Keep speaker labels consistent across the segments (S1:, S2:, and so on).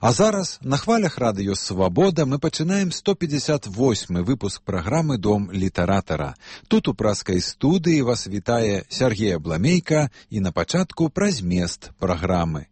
S1: А зараз на хвалях радыё «Свабода» мы пачынаем 158-й выпуск праграмы «Дом літаратара». Тут у праскай студыі вас вітае Сергей Абламейка і на пачатку пра змест праграмы.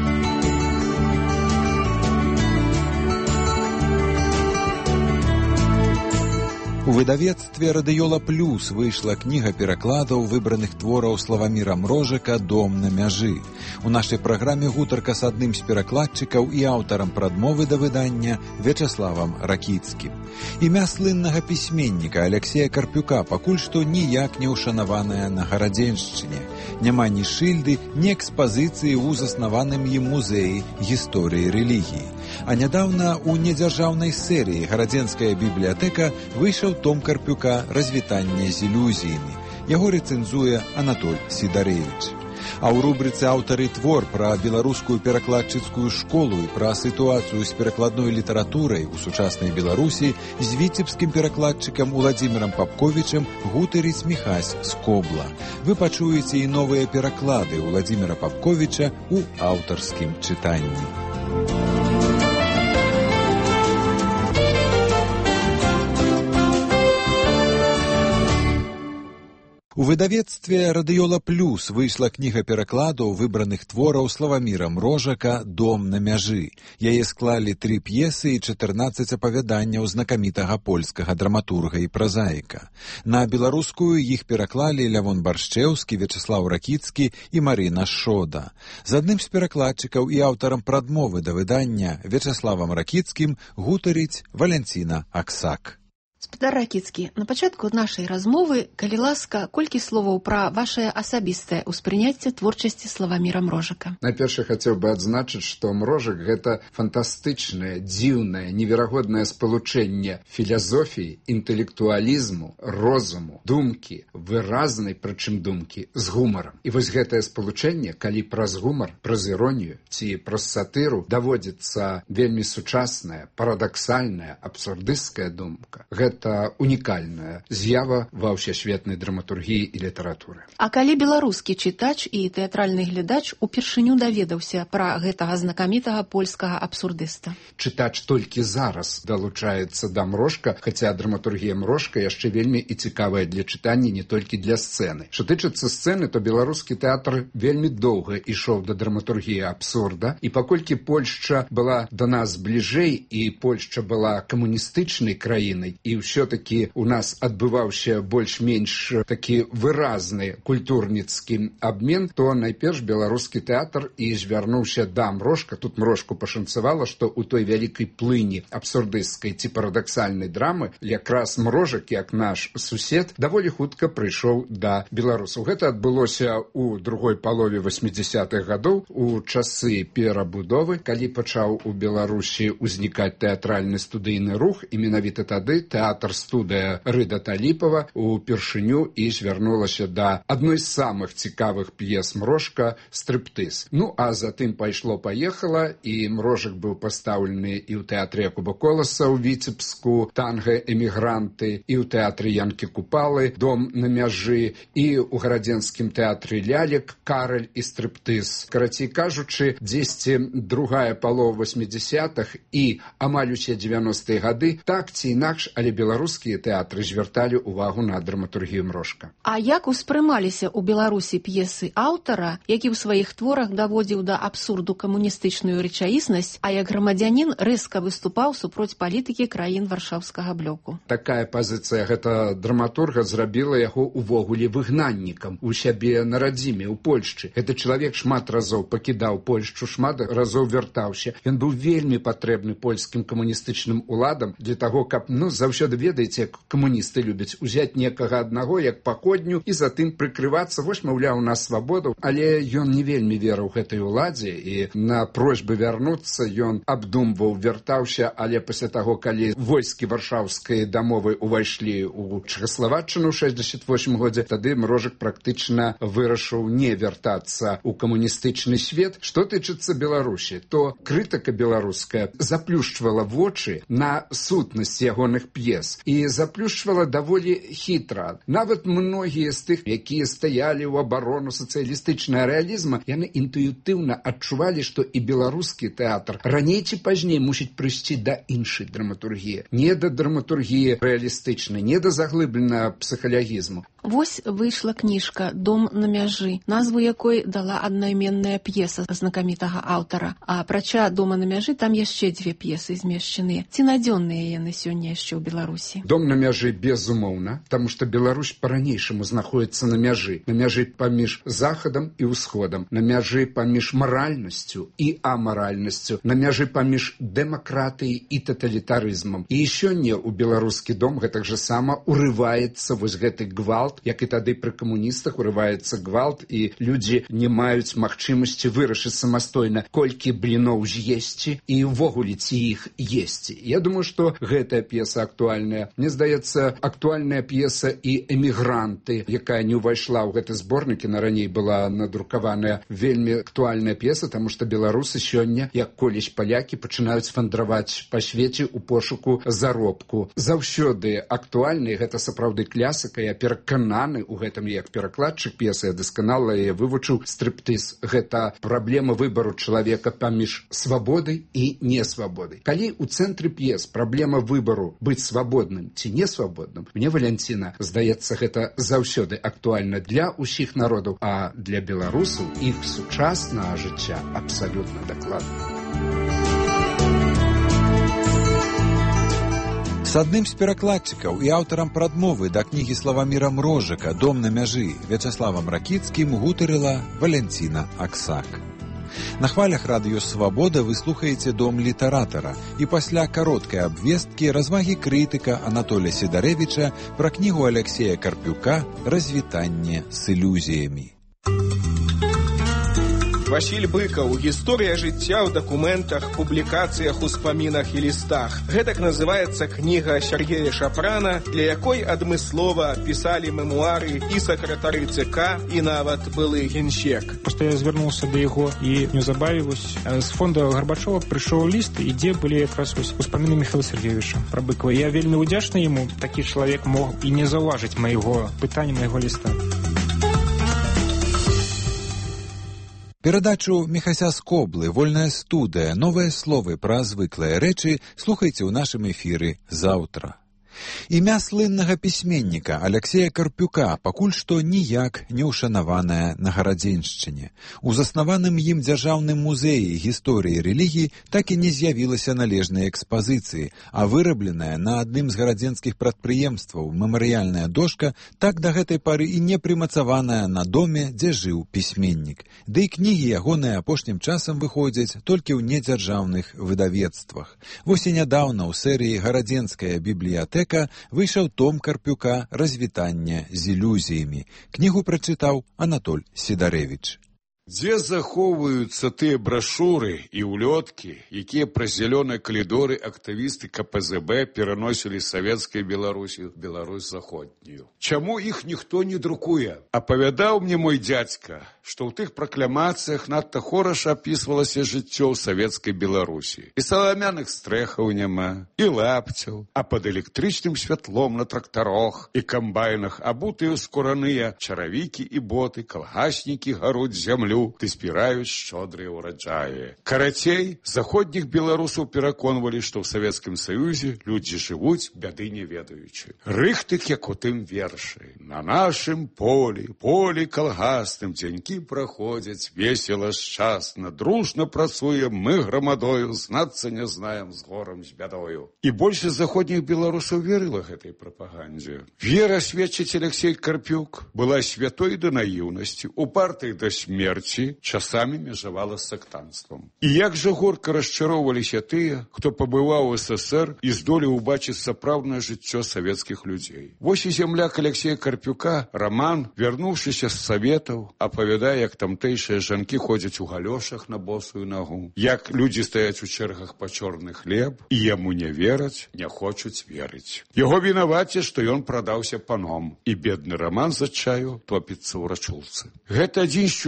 S1: У выдавецтве «Радыёла Плюс» выйшла кніга перакладаў выбраных твораў Славаміра Мрожыка «Дом на мяжы». У нашай праграме гутарка з адным з перакладчыкаў і аўтарам прадмовы да выдання Вячаславам Ракіцкім. Імя слыннага пісьменніка Аляксея Карпюка пакуль што ніяк не ўшанаванае на Гарадзеншчыне. Няма ні шыльды, ні экспазіцыі ў заснаваным ім музеі гісторыі рэлігіі. А нядаўна ў недзяржаўнай серыі «Гарадзенская бібліятэка» выйшаў том Карпюка «Развітанне з ілюзіямі». Яго рэцэнзуе Анатоль Сідарэвіч. А ў рубрыцы «Аўтары твор» пра беларускую перакладчыцкую школу і пра сітуацыю з перакладной літаратурай у сучаснай Беларусі з віцебскім перакладчыкам Уладзімірам Папковічам гутарыць Міхась Скобла. Вы пачуеце і новыя пераклады Уладзіміра Папковіча ў аўтарскім чытанні. У выдавецтве «Радыёла Плюс» выйшла кніга перакладаў выбраных твораў Славаміра Мрожыка «Дом на мяжы». Яе склалі 3 п'есы і 14 апавяданняў знакамітага польскага драматурга і празаіка. На беларускую іх пераклалі Лявон Баршчэўскі, Вячаслаў Ракіцкі і Марына Шода. З адным з перакладчыкаў і аўтарам прадмовы да выдання Вячаславам Ракіцкім гутарыць Валянціна Аксак.
S2: Спадар Ракіцкі, на пачатку нашай размовы, калі ласка, колькі словаў пра вашае асабістае ўспрыняцце творчасці Славаміра Мрожыка.
S3: Найперш хацеў бы адзначыць, што Мрожык – гэта фантастычнае, дзіўнае, неверагоднае спалучэнне філазофіі, інтэлектуалізму, розуму, думкі, выразнай, прычым думкі, з гумарам. І вось гэтае спалучэнне, калі праз гумар, праз іронію ці праз сатыру даводзіцца вельмі сучасная, парадаксальная, абсурдысцкая думка, гэта унікальная з'ява ва ўсесветнай драматургіі і літаратуры.
S2: А калі беларускі чытач і тэатральны глядач упершыню даведаўся пра гэтага знакамітага польскага абсурдыста?
S3: Чытач толькі зараз далучаецца да Мрожка, хаця драматургія Мрожка яшчэ вельмі і цікавая для чытання не толькі для сцэны. Што тычыцца сцэны, то беларускі тэатр вельмі доўга ішоў да драматургіі абсурда, і паколькі Польшча была да нас бліжэй і Польшча была камуністычнай краінай, і ўсё-такі у нас адбываўся больш-менш такі выразны культурніцкі абмен, то найперш беларускі тэатр і звярнуўся да Мрожка. Тут Мрожку пашанцавала, што ў той вялікай плыні абсурдысцкай ці парадаксальнай драмы якраз Мрожак, як наш сусед, даволі хутка прыйшоў да беларусаў. Гэта адбылося ў другой палове 80-х гадоў, у часы перабудовы, калі пачаў у Беларусі ўзнікаць тэатральны студыйны рух, і менавіта тады тэатр-студыя Рыда Таліпова упершыню і звярнулася да адной з самых цікавых п'ес Мрожка «Стрыптыз». Ну, а затым пайшло-паехала, і Мрожак быў пастаўлены і ў тэатры Якуба Коласа ў Віцебску, «Танга-эмігранты», і ў тэатры Янкі Купалы, «Дом на мяжы», і ў гарадзенскім тэатры «Лялек», «Караль» і «Стрыптыз». Карацей кажучы, дзесьці другая палова 80-х і амаль усе 90-е гады, так ці інакш, але беларускія тэатры звярталі ўвагу на драматургію Мрожка.
S2: А як успрымаліся ў Беларусі п'есы аўтара, які ў сваіх творах даводзіў да абсурду камуністычную рэчаіснасць, а як грамадзянін рэзка выступаў супроць палітыкі краін варшаўскага блоку?
S3: Такая пазіцыя гэта драматурга зрабіла яго увогуле выгнаннікам у сябе на радзіме, у Польшчы. Гэты чалавек шмат разоў пакідаў Польшчу, шмат разоў вяртаўся. Ён быў вельмі патрэбны польскім камуністычным уладам для таго, каб заўсёды ведаеце, як камуністы любяць узяць некага аднаго, як паходню, і затым прыкрывацца. Вось, маўляў, у нас свабода. Але ён не вельмі верыў гэтай уладзе, і на просьбы вярнуцца ён абдумваў, вяртаўся, але пасля таго, калі войскі варшаўскай дамовы ўвайшлі ў Чэхаславаччыну ў 68 годзе, тады Мрожак практычна вырашыў не вяртацца ў камуністычны свет. Што тычыцца Беларусі, то крытыка беларуская заплюшчвала вочы на сутнасць ягоных п'ес. п'ес і заплюшчвала даволі хітра. Нават многія з тых, якія стаялі ў абарону сацыялістычнага рэалізма, яны інтуітыўна адчувалі, што і беларускі тэатр раней ці пазней мусіць прыйсці да іншай драматургіі. Не да драматургіі рэалістычнай, не да заглыбленага псіхалагізму.
S2: Вось выйшла кніжка «Дом на мяжы», назву якой дала аднайменная п'еса знакамітага аўтара. А апрача «Дома на мяжы» там яшчэ 2 п'есы змешчаныя. Ці надзённыя яны сёння яшчэ ў Беларусі?
S3: «Дом на мяжы» безумоўна, таму што Беларусь па-ранейшаму знаходіцца на мяжы. На мяжы паміж захадам і ўсходам, на мяжы паміж маральнасцю і амаральнасцю, на мяжы паміж дэмакратыяй і таталітарызмам. І сёння ў беларускі дом гэтак жа сама урываецца вось гэты гвалт, як і тады пры камуністах урываецца гвалт, і людзі не маюць магчымасці вырашыць самастойна, колькі бліноў з'есці і ўвогуле ці іх есці. Я думаю, што гэтая п'еса актуальная. Мне здаецца, актуальная п'еса і «Эмігранты», якая не ўвайшла ў гэты зборнік, на раней была надрукаваная, вельмі актуальная п'еса, таму што беларусы сёння, як колісь палякі, пачынаюць вандраваць па свеце ў пошуку заробку. Заўсёды актуальна, і гэта сапраўды класіка. Я перакананы ў гэтым як перакладчык п'есы, я дасканала яе вывучыў. Стрыптыз — гэта праблема выбару чалавека паміж свабодай і несвабодай. Калі ў цэнтры п'ес праблема выбару быць свабодным ці несвабодным, мне, Валянціна, здаецца, гэта заўсёды актуальна для ўсіх народаў, а для беларусаў іх сучаснага жыцця абсалютна дакладна.
S1: С адным з перакладчыкаў і аўтарам прадмовы да кнігі Славаміра Мрожыка «Дом на мяжы» Вячаславам Ракіцкім гутарыла Валянціна Аксак. На хвалях радыё «Свабода» вы слухаеце «Дом літаратара», і пасля кароткай абвесткі развагі крытыка Анатолія Сідарэвіча пра кнігу Аляксея Карпюка «Развітанне з ілюзіямі».
S4: Васіль Быкаў. Гісторыя жыцця ў дакументах, публікацыях, успамінах і лістах. Гэтак называецца кніга Сергея Шапрана, для якой адмыслова пісалі мемуары і сакратары ЦК, і нават былы генсек.
S5: Просто я звярнуўся да яго і неўзабаве з фонда Гарбачова прыйшоў ліст, і дзе былі якраз успаміны Міхаіла Сергеевича пра Быкава. Я вельмі ўдзячны яму. Такі чалавек мог і не заўважыць майго пытання, майго ліста.
S1: Перадачу Міхася Скоблы «Вольная студыя. Новыя словы пра звыклыя рэчы» слухайце ў нашым эфіры заўтра. Імя слыннага пісьменніка Аляксея Карпюка пакуль што ніяк не ўшанаванае на Гарадзеншчыне. У заснаваным ім дзяржаўным музеі гісторыі рэлігіі так і не з'явілася належнай экспазіцыі, а вырабленая на адным з гарадзенскіх прадпрыемстваў мемарыяльная дошка так да гэтай пары і не прымацаваная на доме, дзе жыў пісьменнік. Ды і кнігі ягоныя апошнім часам выходзяць толькі ў недзяржаўных выдавецтвах. Вось і нядаўна ў серыі «Гарадзенская бібліятэка» выйшаў том Карпюка «Развітанне з ілюзіямі». Кнігу прачытаў Анатоль Сідарэвіч.
S6: Дзе захоўваюцца тыя брашуры і ўлёткі, якія праз зялёныя калідоры актывісты КПЗБ пераносілі з савецкай Беларусі ў Беларусь заходнюю? Чаму іх ніхто не друкуе? Апавядаў мне мой дзядзька, што ў тых пракламацыях надта хораша апісвалася жыццё ў савецкай Беларусі. І саламяных стрэхаў няма, і лапцяў, а пад электрычным святлом на трактарах і камбайнах абутыя скураныя чаравікі і боты, калгаснікі гаруць зямлю, ды збіраюць шчодрыя ўраджаі. Карацей, заходніх беларусаў пераконвалі, што ў Савецкім Саюзе людзі жывуць, бяды не ведаючы. Рыхтык, як у тым вершы. На нашым полі калгасным дзянькі праходзяць весела, шчасна, дружна працуем мы грамадою, знацца не знаем з горам, з бядою. І большасць заходніх беларусаў верыла гэтай прапагандзе. Вера, сведчыць Аляксей Карпюк, была святой да наіўнасці, упартай да смерці, часамі межавала з сектанствам. І як жа горка расчароўваліся тыя, хто пабываў у СССР і здолеў убачыць сапраўднае жыццё савецкіх людзей. Вось і зямляк Аляксея Карпюка, Раман, вярнуўшыся з саветаў, апавядае, як тамтэйшыя жанкі ходзяць у галёшах на босую нагу, як людзі стаяць у чэргах па чорны хлеб, і яму не вераць, не хочуць верыць. Яго вінаваце, што ён прадаўся паном, і бедны Раман з адчаю топіцца ў рачулцы. Гэта адзін з сюжэтаў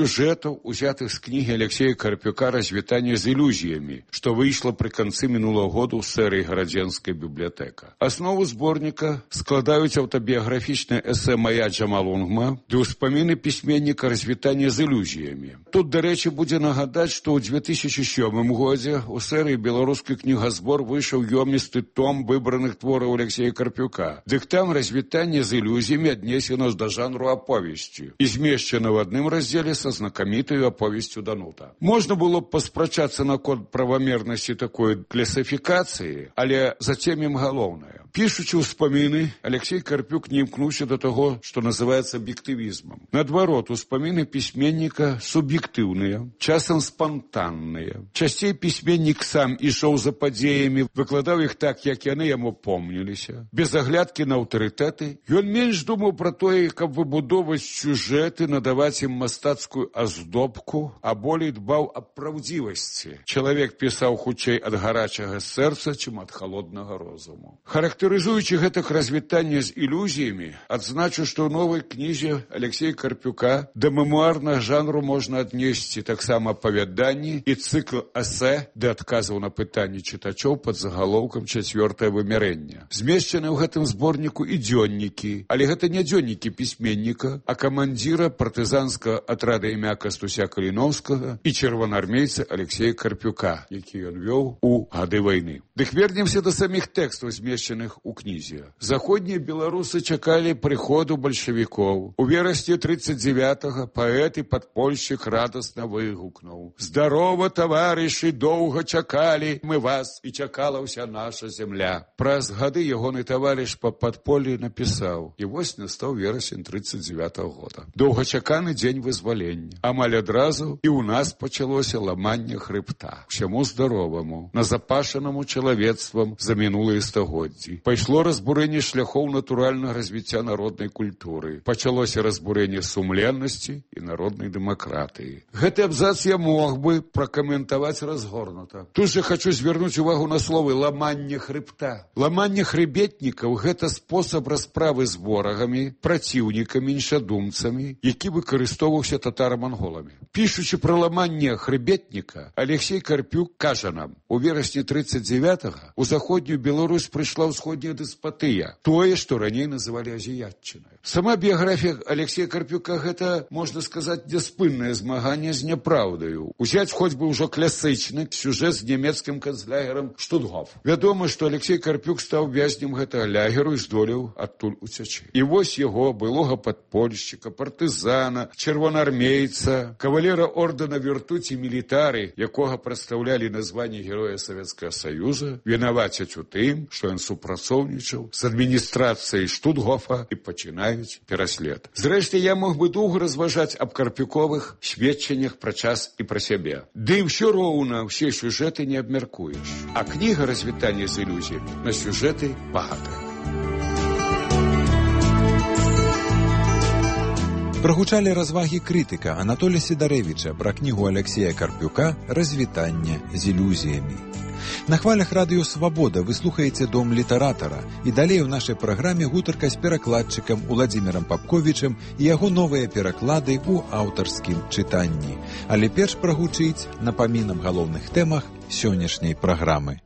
S6: цытатаў, узятых з кнігі Алексея Карпюка «Развітанне з ілюзіямі», што выйшла пры канцы мінулага году ў серыі «Гарадзенская бібліятэка». Аснову зборніка складаюць аўтабіяграфічнае эсэ «Мая Джамалунгма» ды ўспаміны пісьменніка «Развітанне з ілюзіямі». Тут, дарэчы, будзе нагадаць, што ў 2007 годзе у серыі «Беларускі кнігазбор» выйшаў ёмісты том выбраных твораў Алексея Карпюка. Дык там «Развітанне з ілюзіямі» аднесена да жанру аповесці і змешчана в адным раздзеле са знакамітаю аповесцю Данута. Можна было б паспрачацца наконт правамернасці такой класіфікацыі, але зацемім галоўнае. Пішучы ўспаміны, Алексей Карпюк не імкнуўся да таго, што называецца аб'ектывізмам. Наадварот, успаміны пісьменніка суб'ектыўныя, часам спантанныя. Часцей пісьменнік сам ішоў за падзеямі, выкладаў іх так, як яны яму помніліся. Без аглядкі на аўтарытэты, ён менш думаў пра тое, каб выбудоўваць сюжэты, надаваць ім мастацкую аздобку, а болей дбаў аб праўдзівасці. Чалавек пісаў хутчэй ад гарачага сэрца, чым ад халоднага розуму. Характарызуючы гэтак развітанне з ілюзіямі, адзначу, што ў новай кнізе Алексея Карпюка да мемуарнага жанру можна аднесці таксама апавяданні і цыкл эсэ да адказаў на пытанні чытачоў пад загалоўкам «Чацвёртае вымярэнне». Змешчаны ў гэтым зборніку і дзённікі, але гэта не дзённікі пісьменніка, а камандзіра партызанскага атрада імя Кастуся Каліноўскага і чырвонаармейца Алексея Карпюка, які ён вёў у гады вайны. Дык вернемся да саміх тэкстаў, змешчаных у кнізе. Заходнія беларусы чакалі прыходу бальшавікоў. У верасні 39-го паэт і падпольшчык радасна выгукнуў: «Здарова, таварышы, доўга чакалі мы вас, і чакала ўся наша зямля». Праз гады ягоны таварыш па падполлі напісаў: і вось настаў верасень 39-го года. Доўгачаканы дзень вызвалення. Амаль адразу і ў нас пачалося ламанне хрыбта. Всяму здароваму, назапашанаму чалавецтвам за мінулыя стагоддзі. Пайшло разбурэнне шляхоў натуральнага развіцця народнай культуры. Пачалося разбурэнне сумленнасці і народнай дэмакратыі. Гэты абзац я мог бы пракаментаваць разгорнута. Тут же хочу звярнуць увагу на словы «ламанне хрыбта». Ламанне хрыбетнікаў – гэта спосаб расправы з ворагамі, праціўнікамі, іншадумцамі, які выкарыстоўваўся татаро-манголамі. Пішучы пра ламанне хрыбетніка, Алексей Карпюк кажа нам: у верасні 39-го у заходнюю Беларусь прыйшла ўсходняя дэспатыя, тое, што раней называлі азіятчынай. Сама біяграфія Алексея Карпюка – гэта, можна сказаць, няспыннае змаганне з няпраўдаю. Узяць хоць бы ўжо класычны сюжэт з нямецкім канцлягерам Штутгоф. Вядома, што Алексей Карпюк стаў вязнем гэтага лягеру і здолеў адтуль уцячы. І вось яго, былога падпольшчыка, партызана, чырвонаармейца, кавалера ордэна Віртуці мілітары, якога прадстаўлялі на званні Героя Савецкага Саюза, вінавацяць у тым, што ён супрацоўнічаў з адміністрацыяй Штутгофа і пачынаюць пераслед. Зрэшты, я мог бы доўга разважаць аб карпюковых сведчаннях пра час і пра сябе. Ды ўсё роўна ўсе сюжэты не абмяркуеш. А кніга «Развітанне з ілюзіямі» на сюжэты багатая.
S1: Прагучалі развагі крытыка Анатолія Сідарэвіча пра кнігу Алексея Карпюка «Развітанне з ілюзіямі». На хвалях радыё «Свабода» вы слухаеце «Дом літаратара», і далей у нашай праграме гутарка з перакладчыкам Уладзімірам Папковічам і яго новыя пераклады ў аўтарскім чытанні. Але перш прагучыць напамінам галоўных тэмах сённяшняй праграмы.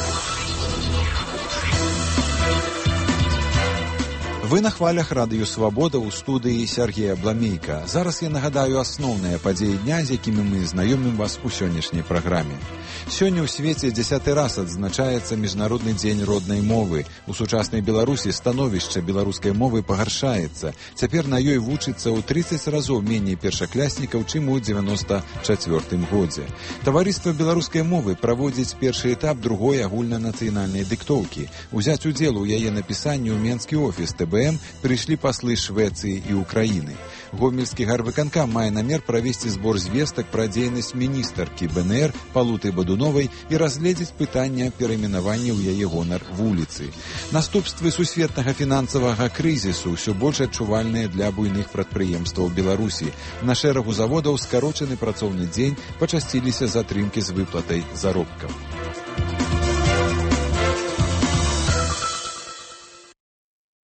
S1: Вы на хвалях радыё «Свабода» ў студыі Сергея Бламейка. Зараз я нагадаю асноўныя падзеі дня, з якімі мы знаёмім вас у сённяшняй праграме. Сёння ў свеце 10-й раз адзначаецца Міжнародны дзень роднай мовы. У сучаснай Беларусі становішча беларускай мовы пагаршаецца. Цяпер на ёй вучыцца ў 30 разоў меней першакляснікаў, чым у 94-м годзе. Таварыства беларускай мовы праводзіць першы этап другой агульнанацыянальнай дыктоўкі. Узяць удзел у яе напісанні ў менскі офіс ТБ прыйшлі паслы Швецыі і Украіны. Гомельскі гарвыканкам мае намер правесці збор звестак пра дзейнасць міністаркі БНР Палуты Бадуновай і разгледзець пытанне перайменавання ў яе гонар вуліцы. Наступствы сусветнага фінансавага крызісу ўсё больш адчувальныя для буйных прадпрыемстваў Беларусі. На шэрагу заводаў скарочаны працоўны дзень, пачасціліся затрымкі з выплатай заробкаў.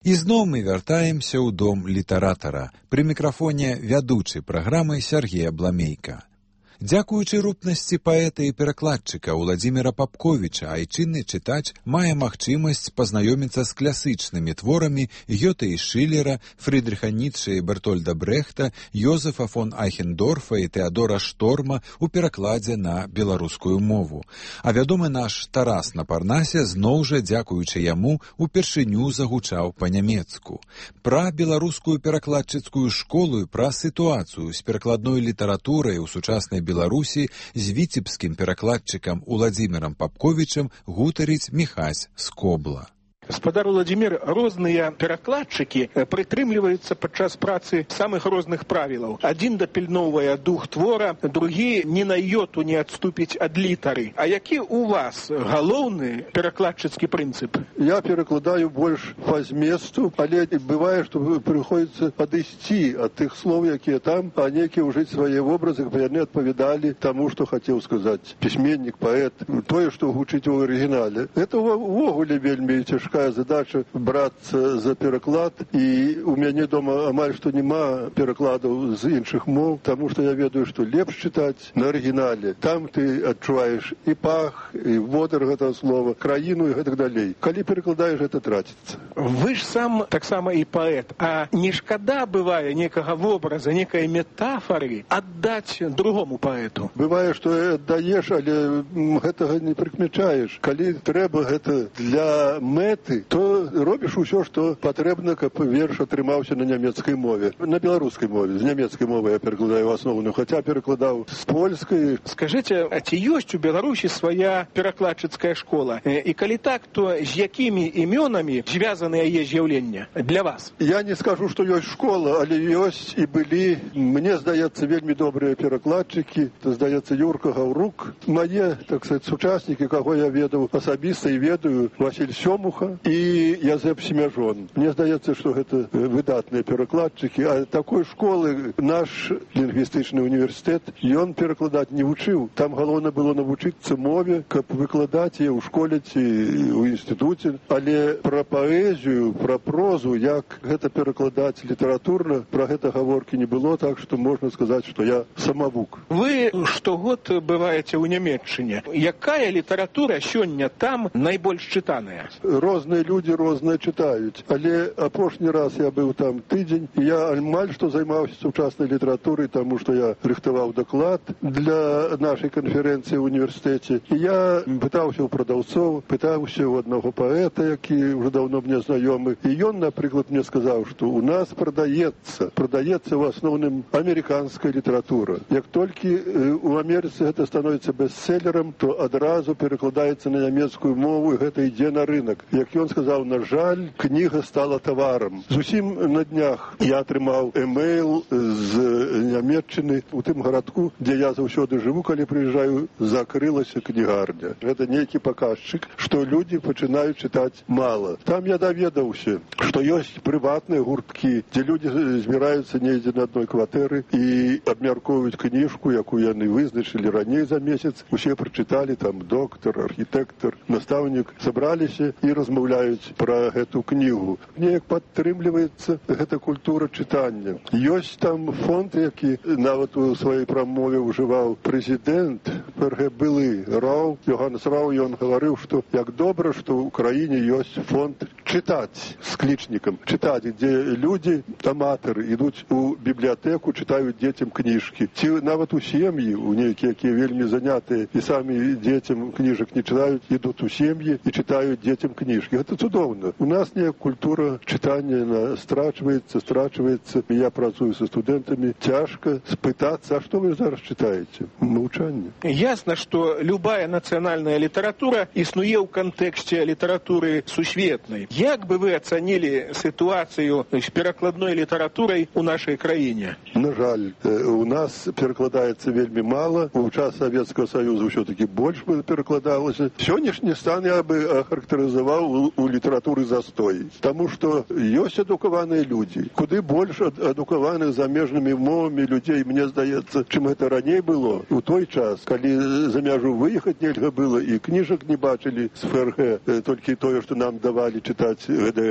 S1: Ізноў мы вяртаемся ў дом літаратара. Пры мікрафоне вядучы праграмы Сергей Абламейка. Дзякуючы рупнасці паэта і перакладчыка Уладзіміра Папковіча, айчынны чытач мае магчымасць пазнаёміцца з класычнымі творамі Гёте і Шылера, Фрыдрыха Ніцше і Бертольда Брэхта, Йозефа фон Айхендорфа і Тэадора Шторма ў перакладзе на беларускую мову. А вядомы наш Тарас на Парнасе зноў жа, дзякуючы яму, упершыню загучаў па-нямецку. Пра беларускую перакладчыцкую школу і пра сітуацыю з перакладной літаратурай у сучаснай Беларусі з віцебскім перакладчыкам Уладзімірам Папковічам гутарыць Міхась Скобла.
S4: Гаспадар Уладзімір, розныя перакладчыкі прытрымліваюцца падчас працы самых розных правілаў. Адзін дапільноўвае дух твора, другі ні на йоту не адступіць ад літары. А які у вас галоўны перакладчыцкі прынцып?
S7: Я перакладаю больш па зместу, але бывае, што прыходзіцца падысці ад тых слоў, якія там, а нейкія ўжыць свае вобразы, каб яны адпавядалі таму, што хацеў сказаць пісьменнік, паэт, тое, што гучыць у арыгінале. Гэта ўвогуле вельмі цяжка задача брацца за пераклад, і у мяне дома амаль што няма перакладаў з іншых моў, таму што я ведаю, што лепш чытаць на арыгінале. Там ты адчуваеш і пах, і водар гэтага слова, краіну і гэтак далей. Калі перакладаеш, гэта траціцца.
S4: Вы ж сам таксама і паэт, а не шкада бывае некага вобраза, некай метафары аддаць другому паэту?
S7: Бывае, што аддаеш, але гэтага не прыкмячаеш. Калі трэба гэта для мэты, то робіш усё, што патрэбна, каб верш атрымаўся на нямецкай мове. На беларускай мове. З нямецкай мовы я перакладаю асноўную, хаця перакладаў з польскай.
S4: Скажыце, а ці ёсць у Беларусі свая перакладчыцкая школа? І калі так, то з якімі імёнамі звязаны яе з'яўленне для вас?
S7: Я не скажу, што ёсць школа, але ёсць і былі, мне здаецца, вельмі добрыя перакладчыкі. Здаецца, Юрка Гаўрук. Мае, так сказаць, сучаснікі, каго я ведаў асабіста і ведаю, Васіль Сёмуха і Язэп Семяжон. Мне здаецца, што гэта выдатныя перакладчыкі, а такой школы наш лінгвістычны універсітэт, ён перакладаць не вучыў. Там галоўна было навучыцца мове, каб выкладаць яе ў школе ці ў інстытуце. Але пра паэзію, пра прозу, як гэта перакладаць літаратурна, пра гэта гаворкі не было, так што можна сказаць, што я самавук.
S4: Вы штогод бываеце ў Нямецчыне. Якая літаратура сёння там найбольш чытаная?
S7: Розныя людзі розныя чытаюць, але апошні раз я быў там тыдзень, і я амаль што займаўся сучаснай літаратурай, таму што я рыхтаваў даклад для нашай канферэнцыі ў універсітэце. І я пытаўся ў прадаўцоў, пытаўся ў аднаго паэта, які ўжо даўно мне знаёмы. І ён, напрыклад, мне сказаў, што ў нас прадаецца ў асноўным амерыканская літаратура. Як толькі у Амерыцы гэта становіцца бестселерам, то адразу перакладаецца на нямецкую мову, і гэта ідзе на рынок. Як ён сказаў, на жаль, кніга стала таварам. Зусім на днях я атрымаў эмейл з Нямецчыны у тым гарадку, дзе я заўсёды жыву, калі прыязджаю, закрылася кнігарня. Гэта нейкі паказчык, што людзі пачынаюць чытаць мала. Там я даведаўся, што ёсць прыватныя гурткі, дзе людзі збіраюцца недзе на адной кватэры і абмяркоўваюць кніжку, якую яны вызначылі раней за месяц. Усе прачыталі, там доктар, архітэктар, настаўнік, сабраліся і размаўляюць пра гэту кнігу. Неяк падтрымліваецца гэта культура чытання. Ёсць там фонд, які нават у сваёй прамове ўжываў прэзідэнт ФРГ былы Рау, Йоганнес Рау, ён гаварыў, што як добра, што ў краіне ёсць фонд чытаць з клічнікам. Чытаць, дзе людзі, аматары, ідуць у бібліятэку, чытаюць дзецям кніжкі. Ці нават у сем'і, у нейкія, якія вельмі занятыя і самі дзецям кніжак не чытаюць, ідуць у сем'і і чытаюць дзецям кніжкі. Гэта цудоўна. У нас неяк культура чытання страчваецца. Я працую са студэнтамі. Цяжка спытацца, а што вы зараз чытаеце? Маўчанне.
S4: Ясна, што любая нацыянальная літаратура існуе ў кантэксце літаратуры сусветнай. Як бы вы ацанілі сітуацыю з перакладной літаратурай у нашай краіне?
S7: На жаль, у нас перакладаецца вельмі мала. У час Савецкага Саюза ўсё-такі больш перакладалася. Сённяшні стан я бы ахарактарызаваў у літаратуры застой. Таму што ёсць адукаваныя людзі. Куды больш адукаваных замежнымі мовамі людзей, мне здаецца, чым гэта раней было. У той час, калі за мяжу выехаць нельга было і кніжак не бачылі з ФРГ, толькі тое, што нам давалі чытаць ГДРаўскае.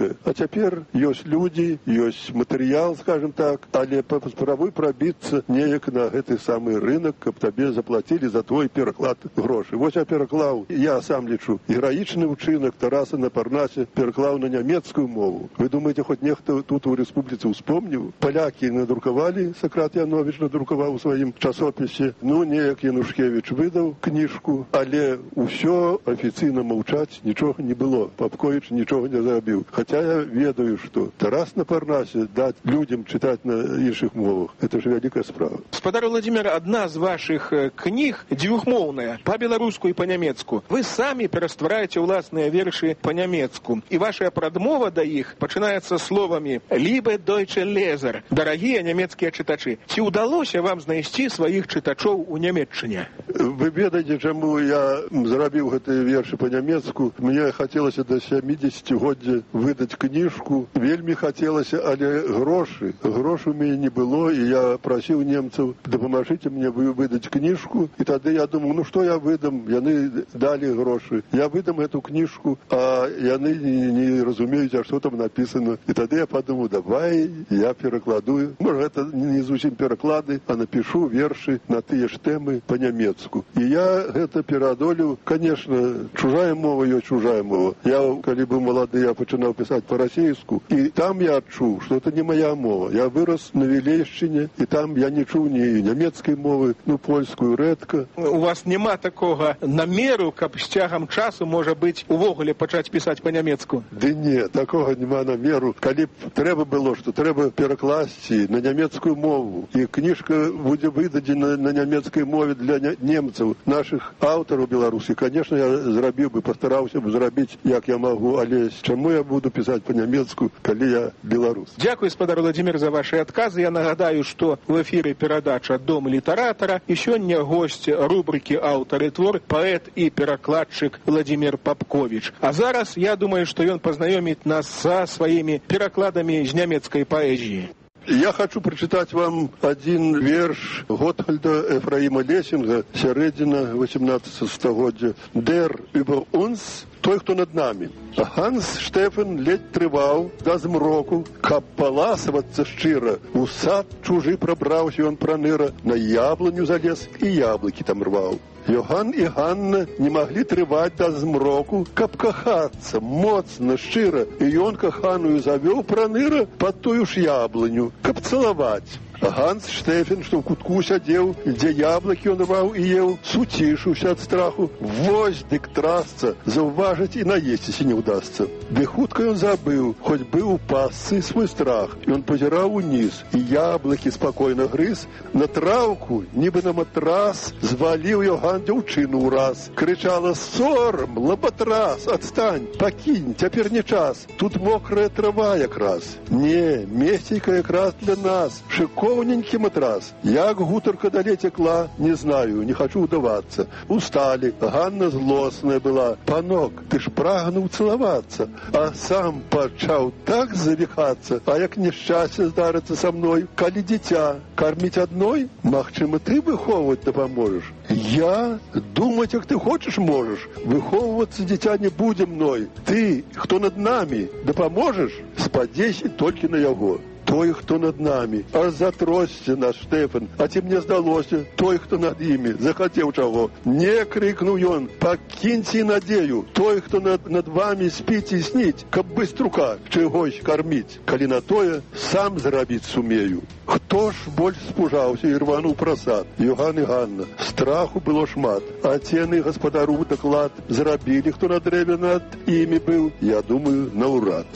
S7: нельга. А цяпер ёсць людзі, ёсць матэрыял, скажем так, але паспрабуй прабіцца неяк на гэты самы рынок, каб табе заплацілі за твой пераклад грошы. Вось я пераклаў, я сам лічу, гераічны ўчынак Тараса на Парнасе пераклаў на нямецкую мову. Вы думаеце, хоць нехта тут у рэспубліцы ўспомніў? Палякі надрукавалі, Сократ Яновіч надрукаваў у сваім часопісе. Ну, неяк Янушкевіч выдаў кніжку, але ўсё афіцыйна маўчаць, нічога не было. Папковіч нічога не зрабіў. Хаця я ведаю, што Тарас на Парнасе даць людзям чытаць на іншых мовах. Это ж вялікая справа.
S4: Спадар Владимир, одна з ваших кніг двухмоўная, па-беларуску і па-нямецку. Вы самі пераствараеце ўласныя вершы па-нямецку. І ваша прадмова да іх пачынаецца словамі «Liebe deutsche Leser», дарагія нямецкія чытачы. Ці ўдалося вам знайсці сваіх чытачоў у Нямецчыне?
S7: Вы ведаеце, чаму я зрабіў гэтыя вершы па-нямецку? Мне хацелася да 70-годдзя выдаць кніжку. Вельмі хацелася, але грошы у мяне не было, і я прасіў немцаў, дапамажыце мне выдаць кніжку. І тады я думаў, ну што я выдам? Яны далі грошы. Я выдам эту кніжку, а яны не разумеюць, а што там напісана. І тады я падумаў, давай я перакладу. Можа, гэта не зусім пераклады, а напішу вершы на тыя ж тэмы па-нямецку. І я гэта пераадолеў. Конечно, чужая мова ёсць чужая мова. Я, калі быў малады, я пачынаў пісаць па-расейску, і там я адчуў, што это не моя мова. Я вырас на Вілейшчыне, і там я не чуў ні нямецкай мовы, ну, польскую рэдка.
S4: У вас няма такога намеру, каб з цягам часу, можа быць, увогуле пачаць пісаць па-нямецку?
S7: Ды не, такога няма намеру. Калі б трэба было, што трэба перакласці на нямецкую мову, і кніжка будзе выдадзена на нямецкай мове для немцаў, нашых аўтараў беларускіх, конечно, я зрабіў бы, пастараўся б зрабіць, як я магу, але чаму я буду пісаць па-нямецку, калі я беларус?
S4: Дзякуй, спадар Владимир, за ваши адказы. Я нагадаю, што в эфіры перадача «Дом літаратара», і сёння госць рубрыкі «Аўтар і твор», паэт і перакладчык Владимир Папкович. А зараз, я думаю, што ён пазнаёміць нас са сваімі перакладамі з нямецкай паэзіі.
S7: Я хочу прочитать вам один верш Готхальда Ефраима Лессинга, сярэдзіна 18 стагоддзя. «Der über uns», той, хто над намі. Ганс Штефан ледь трываў да змроку, каб паласавацца шчыра. У сад чужы прабраўся ён праныра, на яблыню залез і яблыкі там рваў. Йоган і Ганна не маглі трываць да змроку, каб кахацца моцна, шчыра, і ён каханую завёў праныра пад тую ж яблыню, каб цалаваць. Ганс Штефан, што ў кутку сядзеў, дзе яблыкі ён рваў і еў, суцішыўся ад страху. Вось дык трасца, заўважыць і наесціся не ўдасца. Ды хутка ён забыў, хоць быў у пасцы свой страх. Ён пазіраў уніз, і яблыкі спакойна грыз. На траўку, нібы на матрас, зваліў Йоган дзяўчыну ўраз. Крычала: «Сорам, лабатрас, адстань, пакінь, цяпер не час. Тут мокрая трава якраз». Не, месцейка якраз для нас, шыкоўненькі матрас. Як гутарка далей цякла, не знаю, не хачу ўдавацца. Усталі, Ганна злосная была. «Панок, ты ж прагнуў цалавацца». А сам пачаў так завіхацца. А як няшчасце здарыцца са мной, калі дзіця карміць адной, магчыма, ты выхоўваць дапаможаш. Я? Думаць, як ты хочаш, можаш. Выхоўвацца дзіця не будзе мной. Ты, хто над намі, дапаможаш? Спадзейся толькі на яго. Той, хто над намі, аж затросся наш Штефан, а ці мне здалося, той, хто над імі, захацеў чаго. Не, крикнуў ён, пакіньце надзею, той, хто над вамі спіць і сніць, каб быструка чыгось карміць, калі на тое сам зрабіць сумею. Хто ж больш спужаўся і рвануў прасад? Йоган і Ганна. Страху было шмат, а цены гаспадару даклад зрабілі, хто на дрэве над імі быў, я думаю, наўрад.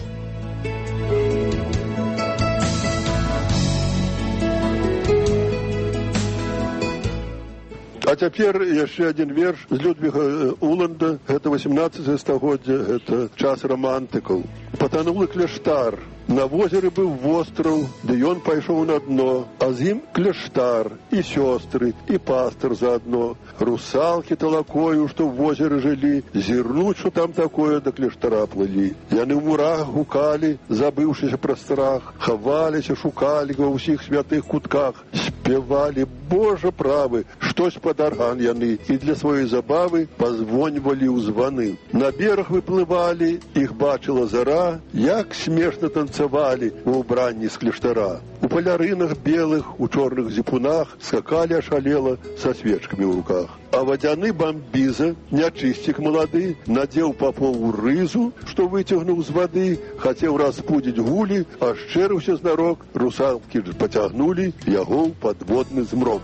S7: А цяпер яшчэ адзін верш з Людвіга Уланда. Гэта 18 стагоддзя, гэта час романтыкаў. Патанулы кляштар. На возеры быў востраў, ды ён пайшоў на дно, а з ім кляштар, і сёстры, і пастар заадно. Русалкі талакою, што ў возеры жылі, зірнуць, што там такое, да кляштара плылі. Яны ў мурах гукалі, забыўшыся пра страх, хаваліся, шукалі ва ўсіх святых кутках. спевали, Боже правы, штось под орган яны, и для своей забавы позвонивали у звоны. На берег выплывали, их бачила зара, як смешно танцевали у убранні з кляштара. У поляринах белых, у черных зипунах скакали ошалело со свечками в руках. А водяны бомбиза, нячистик молоды, надел попову рызу, что вытягнул с воды, хотел распудить гули, а шчэрыўся знарок, русалки потягнули яго ў подводный змрок.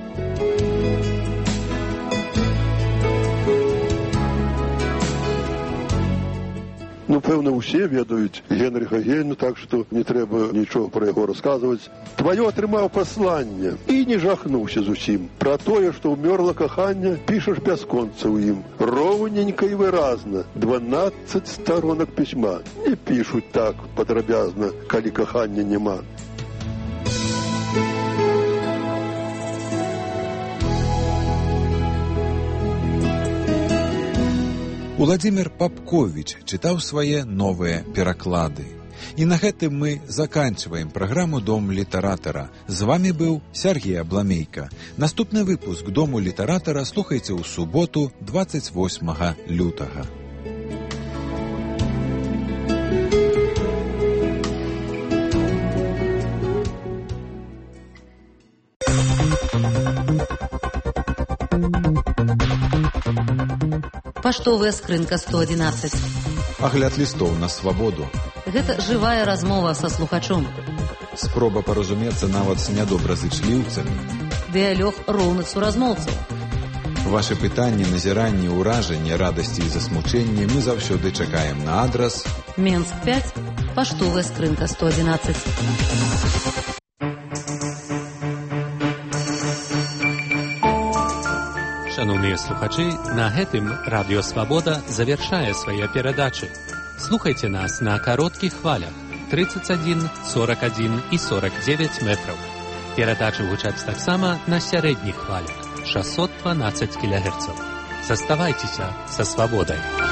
S7: Ну, пэўна, усе ведаюць Генрыха Гейна, так што не трэба нічога пра яго расказваць. Тваё атрымаў пасланне і не жахнуўся зусім. Пра тое, што ўмёрла каханне, пішаш бясконца ў ім. Роўненька і выразна, 12 старонак пісьма. Не пішуць так падрабязна, калі кахання няма.
S1: Уладзімір Папковіч чытаў свае новыя пераклады. І на гэтым мы заканчваем праграму «Дом літаратара». З вамі быў Сергей Абламейка. Наступны выпуск «Дому літаратара» слухайце ў суботу, 28 лютага.
S8: Паштовая скрынка 111.
S1: Агляд лістоў на свабоду.
S8: Гэта жывая размова са слухачом.
S1: Спроба паразумецца нават з нядобразычліўцамі.
S8: Дыялог роўных суразмоўцаў.
S1: Вашы пытанні, назіранні, ўражанні, радасці і засмучэнні мы заўсёды чакаем на адрас
S8: Менск 5, паштовая скрынка 111.
S9: Шановныя слухачы, на гэтым Радыё Свабода завяршае свае перадачы. Слухайце нас на кароткіх хвалях 31, 41 і 49 метраў. Перадачы гучаць таксама на сярэдніх хвалях 612 кГц. Заставайцеся са свабодай.